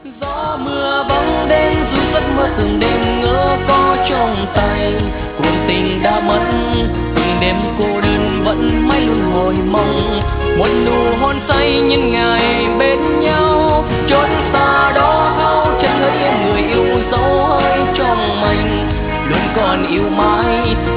Gió mưa bóng đêm du giấc mơ từng đêm ngỡ có trong tay. Cuộc tình đã mất, từng đêm cô đơn vẫn mãi luôn hồi mong. Một nụ hôn say nhân ngày bên nhau, chốn xa đó áo chân hỡi em người yêu dấu hơi trong mình. Luôn còn yêu mãi